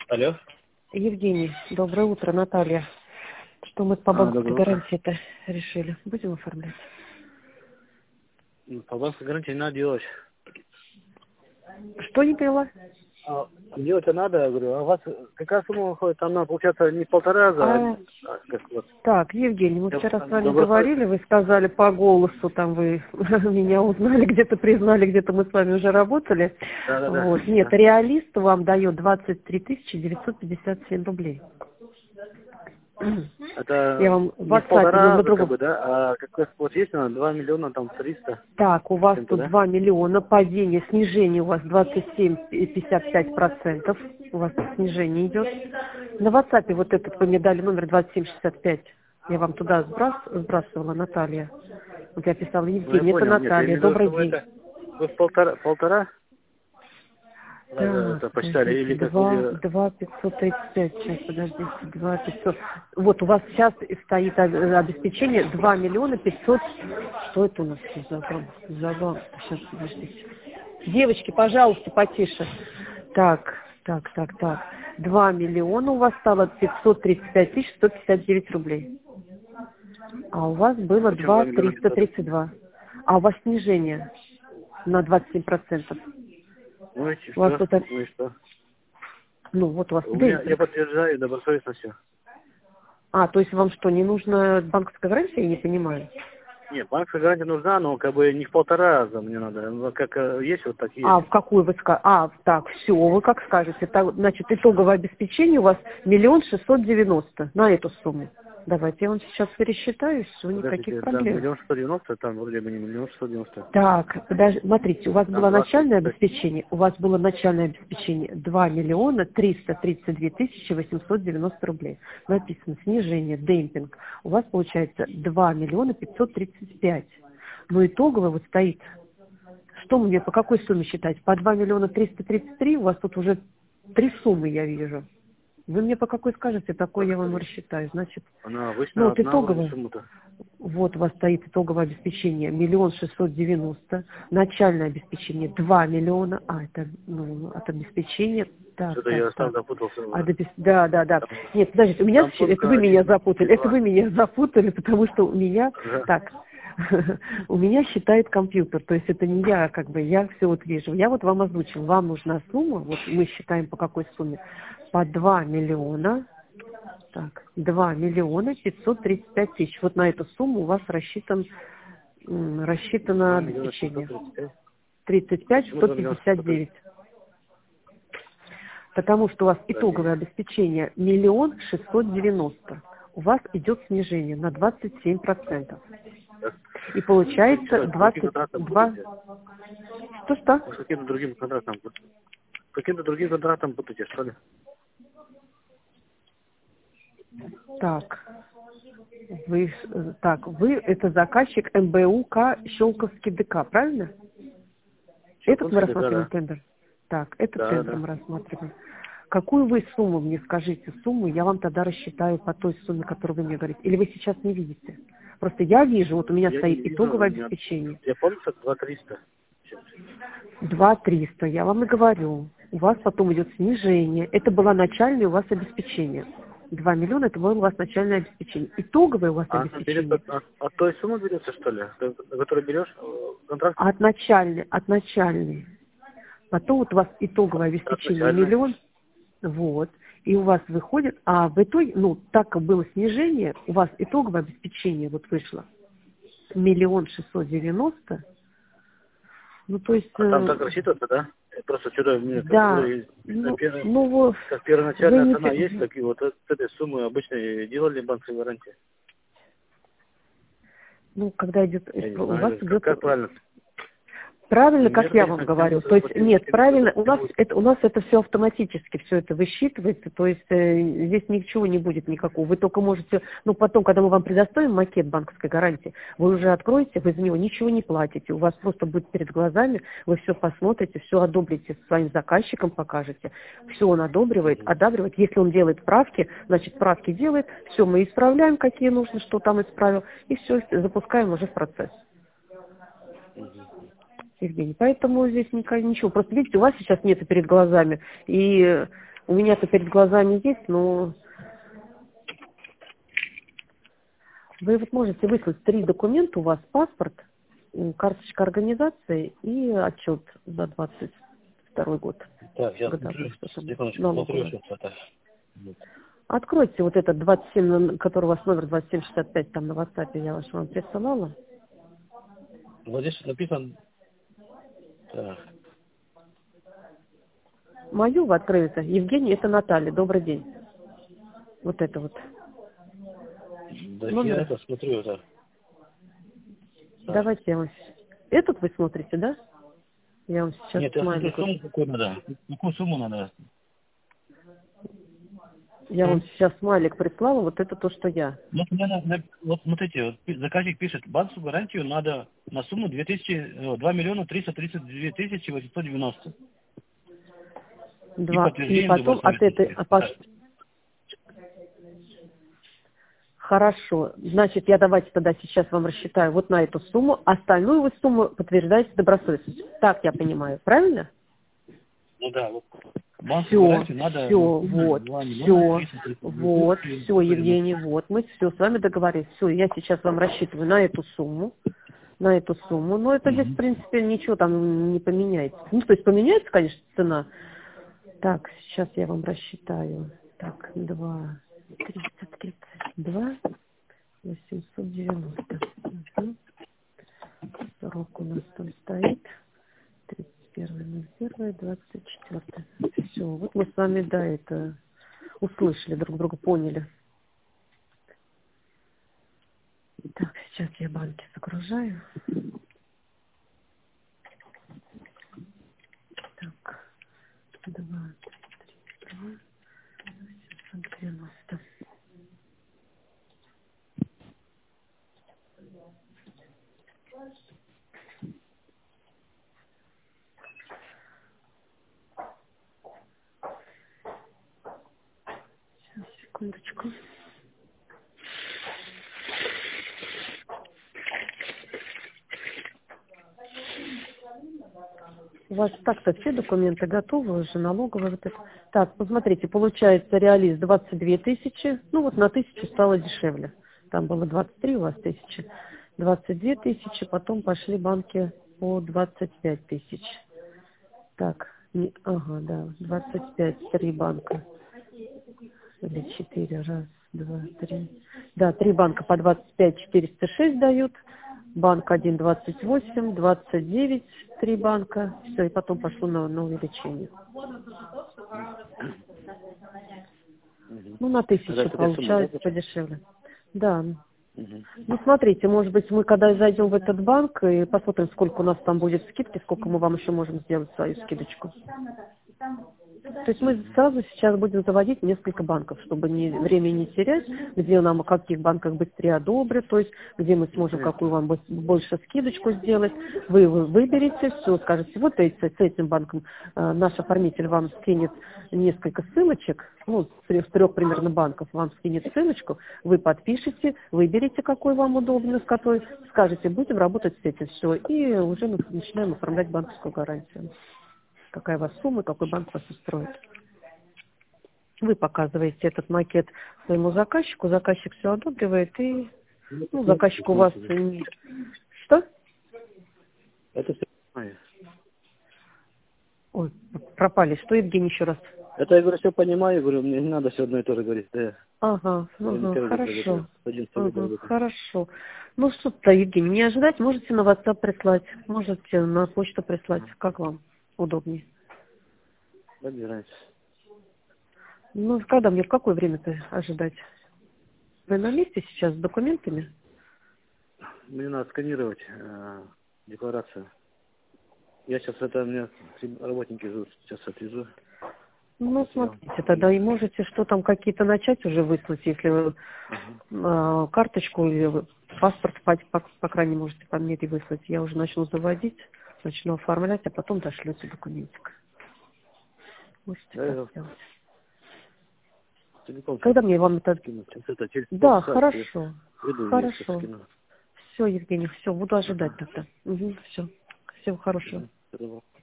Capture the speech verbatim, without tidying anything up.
Алло. Евгений, доброе утро, Наталья. Что мы по А, банковской доброе утро. гарантии-то решили? Будем оформлять? Ну, По банковской гарантии не надо делать. Что не поняла? А, делать-то надо, я говорю. А у вас какая сумма выходит? Там надо, получается, не полтора раза, а, А, а как вот. так, Евгений, мы Я вчера с вами говорили, добросовестно. вы сказали по голосу, там вы меня узнали, где-то признали, где-то мы с вами уже работали. Да, да, да. Вот. Нет, да. реалист вам дает двадцать три тысячи девятьсот пятьдесят семь рублей. Я Это вам в не в WhatsApp, но полтора на раза, как другом. бы, да, а как раз вот есть на два миллиона, там, триста Так, у с вас чем-то, тут да? два миллиона, падение, снижение у вас двадцать семь и пятьдесят пять процентов. У вас тут снижение идет. На WhatsApp вот этот вы мне дали номер двадцать семь шестьдесят пять. Я вам туда сбрас- сбрасывала, Наталья. Вот я писала, Ну, я Евгений, это понял. Нет, я Наталья, имею в виду, добрый что вы день. это, вы в полтора, полтора раза Так, это посчитали, подождите, или как, два, или... два пятьсот тридцать пять, сейчас, подождите, два пятьсот. Вот у вас сейчас стоит о- обеспечение два миллиона пятьсот. Что это у нас за банк? За банк? Сейчас, подождите. Девочки, пожалуйста, потише. Так, так, так, так. два миллиона у вас стало пятьсот тридцать пять тысяч сто пятьдесят девять рублей. А у вас было Почему два два миллиона триста пятьсот? тридцать два. А у вас снижение на двадцать семь процентов. Ну и У вас что? тут, Ну и что? ну вот у вас У меня, я демпинг. подтверждаю добросовестно все. А, то есть вам что, не нужна банковская гарантия, я не понимаю? Нет, банковская гарантия нужна, но как бы не в полтора раза мне надо. Ну, как э, есть, вот так и есть. А, в какую вы скажете? А, так, все, вы как скажете. Так, значит, итоговое обеспечение у вас миллион шестьсот девяносто на эту сумму. Давайте я вам сейчас пересчитаю, все, никаких Подождите, там проблем. миллион шестьсот девяносто, там вроде бы не миллион шестьсот девяносто. Так, подожди, смотрите, у вас Там было двадцать. начальное обеспечение, у вас было начальное обеспечение два миллиона триста тридцать две тысячи восемьсот девяносто рублей. Написано снижение, демпинг. У вас получается два миллиона пятьсот тридцать пять. Но итоговое вот стоит. Что мне, по какой сумме считать? По два миллиона триста тридцать три, у вас тут уже три суммы я вижу. Вы мне по какой скажете, такой Так, я вам смотрите. рассчитаю. Значит, Она ну обычно вот одна вроде итоговое. сумма-то. Вот у вас стоит итоговое обеспечение миллион шестьсот девяносто, начальное обеспечение два миллиона, а это, ну, от обеспечения, так, Что-то так, я сам так, запутался а, уже. до бес- да, да, да, Там, нет, подождите, у меня, там всё- это вы пункта меня один и запутали, это два. вы меня запутали, потому что у меня, Да. так, у меня считает компьютер, то есть это не я, как бы, я все вот вижу, я вот вам озвучил, вам нужна сумма, вот мы считаем по какой сумме, по два миллиона, так, два миллиона пятьсот тридцать пять тысяч. Вот на эту сумму у вас рассчитан, м, рассчитано два миллиона пятьсот обеспечение. тридцать пять. тридцать пять Почему сто два миллиона пятьдесят шестьсот тридцать? девять. Потому что у вас Подождите. итоговое обеспечение миллион шестьсот девяносто. У вас идет снижение на двадцать семь процентов. Так. И Вы получается что, с каким двадцать контрактом два. путаете? Что-что? Вы с каким-то другим контрактом путаете? С каким-то другим контрактом путаете, что ли? Так. Вы, э, так, вы это заказчик эм бэ у ка Щелковский дэ ка, правильно? Этот мы Щелковский, да, рассматриваем да. тендер? Так, этот Да, тендер да. мы рассматриваем. Какую вы сумму мне скажите, сумму, я вам тогда рассчитаю по той сумме, которую вы мне говорите. Или вы сейчас не видите? Просто я вижу, вот у меня Я не стоит вижу, у итоговое меня... обеспечение. Я помню, что два триста. два триста, я вам и говорю. У вас потом идет снижение. Это было начальное у вас обеспечение. два миллиона, это было у вас начальное обеспечение. Итоговое у вас А она берет обеспечение от, от, от той суммы берется, что ли? На которую берешь э, контракт? от начальной, от начальной. Потом вот у вас итоговое От обеспечение начальной. миллион, вот, и у вас выходит, а в итоге, ну, так как было снижение, у вас итоговое обеспечение вот вышло миллион шестьсот девяносто, ну, то есть, А там э, так рассчитываться, да? Я просто что-то мне как, да, вроде, на ну, первое- ну, вы, как вы первоначальная не, цена пе- есть, так и вот от этой суммы обычно и делали банковские гарантии. ну, когда идет, Я не у вас знаю, как, идет. как правильно. Правильно, Мне, как я вам конечно, тем говорю. более То есть нет, автоматически правильно, у не нас будет. это у нас это все автоматически, все это высчитывается, то есть э, здесь ничего не будет никакого. Вы только можете, ну потом, когда мы вам предоставим макет банковской гарантии, вы уже откроете, вы за него ничего не платите, у вас просто будет перед глазами, вы все посмотрите, все одобрите своим заказчикам, покажете, все он одобривает, Мгм. одабривает. Если он делает правки, значит правки делает, все мы исправляем, какие нужно, что там исправил, и все запускаем уже в процесс. Мгм. Евгений. Поэтому здесь никак- ничего. Просто видите, у вас сейчас нет перед глазами. И У меня-то перед глазами есть, но вы вот можете выслать три документа, у вас паспорт, м, карточка организации и отчет за двадцать второй год. Так, я Годовой, смотрю, что там, секундочку, смотрю, налоговая. что это. Вот. Откройте вот этот двадцать семь, на- который у вас номер двадцать семь шестьдесят пять, там на WhatsApp я ваш вам присылала. Вот здесь написано, так, Мою вы откроете. Евгений, это Наталья. Добрый день. Вот это вот. да я Номер. это смотрю, это. Так. Давайте я вам... с- Этот вы смотрите, да? Я вам сейчас Нет, я смотрю, смайлик. сумму какую надо. Какую сумму надо? Я вам сейчас смайлик прислала. Вот это то, что я. Вот, мне надо- вот смотрите, вот пи- заказчик пишет, банковскую гарантию надо на сумму две тысячи, э, два миллиона триста тридцать две тысячи восемьсот девяносто. И Два. И подтверждение потом любой от этой... а да. пош- Хорошо. Значит, я давайте тогда сейчас вам рассчитаю вот на эту сумму. Остальную вы сумму подтверждаете добросовестностью. Так я понимаю. Правильно? Ну да, вот. Банковскую Все, гарантию надо все, на сумму вот, два миллиона все, триста тридцать две вот, тысячи все, восемьсот девяносто. Евгений, вот, мы все с вами договорились. Все, я сейчас вам рассчитываю на эту сумму, на эту сумму, но это здесь, в Мгм. принципе, ничего там не поменяется. Ну, то есть поменяется, конечно, цена. Так, сейчас я вам рассчитаю. Так, два, тридцать, тридцать два, восемьсот девяносто. Угу. Срок у нас там стоит. тридцать первое ноль первое двадцать четвёртое. Все, вот мы с вами, да, это услышали, друг друга поняли. Так, сейчас я банки загружаю. Так, два, три, два, семьсот девяносто. Сейчас, секундочку. У вас так-то все документы готовы уже, налоговые вот это. Так, посмотрите, получается реализ двадцать две тысячи, ну вот на тысячу стало дешевле. Там было двадцать три у вас тысячи, двадцать две тысячи, потом пошли банки по двадцать пять тысяч. Так, не, ага, да, двадцать пять, три банка. Или четыре, раз, два, три. Да, три банка по двадцать пять четыреста шесть дают. Банк один двадцать восемь, двадцать девять, три банка. Все, и потом пошло на, на увеличение. Мгм. Ну, на Это тысячу такая сумма, да, получается получается? подешевле. Да. Мгм. Ну, смотрите, может быть, мы когда зайдем в этот банк и посмотрим, сколько у нас там будет скидки, сколько мы вам еще можем сделать свою скидочку. То есть мы сразу сейчас будем заводить несколько банков, чтобы не, время не терять, где нам, о каких банках быстрее одобрят, то есть где мы сможем какую вам быс- больше скидочку сделать. Вы, вы выберете, все, скажете, вот эти, с этим банком э, наш оформитель вам скинет несколько ссылочек, ну, с трех, с трех примерно банков вам скинет ссылочку, вы подпишете, выберете, какой вам удобно, с какой, скажете, будем работать с этим, все, и уже мы начинаем оформлять банковскую гарантию. Какая у вас сумма, какой банк вас устроит. Вы показываете этот макет своему заказчику, заказчик все одобривает, и ну, заказчик у вас... не- Что? Это все понимаю. Ой, пропали. Что, Евгений, еще раз? Это я говорю, все понимаю, говорю, мне не надо все одно и то же говорить. Да, я Ага, не ага, первый год хорошо. работаю, одиннадцатый год Ага, работаю. хорошо. Ну что-то, Евгений, не ожидать, можете на WhatsApp прислать, можете на почту прислать, как вам удобнее. Да, без разницы. Ну, когда мне, в какое время-то ожидать? Вы на месте сейчас с документами? Мне надо сканировать э, декларацию. Я сейчас это, мне работники ждут, сейчас отвезу. Ну, Материал. смотрите, тогда и можете что там какие-то начать уже выслать, если вы Ага. э, карточку или вы паспорт, по, по, по крайней мере, можете по мере выслать. Я уже начну заводить, начну оформлять, а потом дошлете документик. Можете Да, так я сделать. целиком сейчас Когда мне вам это... скину. Сейчас это через Да, полчаса я хорошо, приду и сейчас хорошо. скину. Все, Евгений, все, буду ожидать Ага. тогда. Угу, все. Всего хорошего. Угу.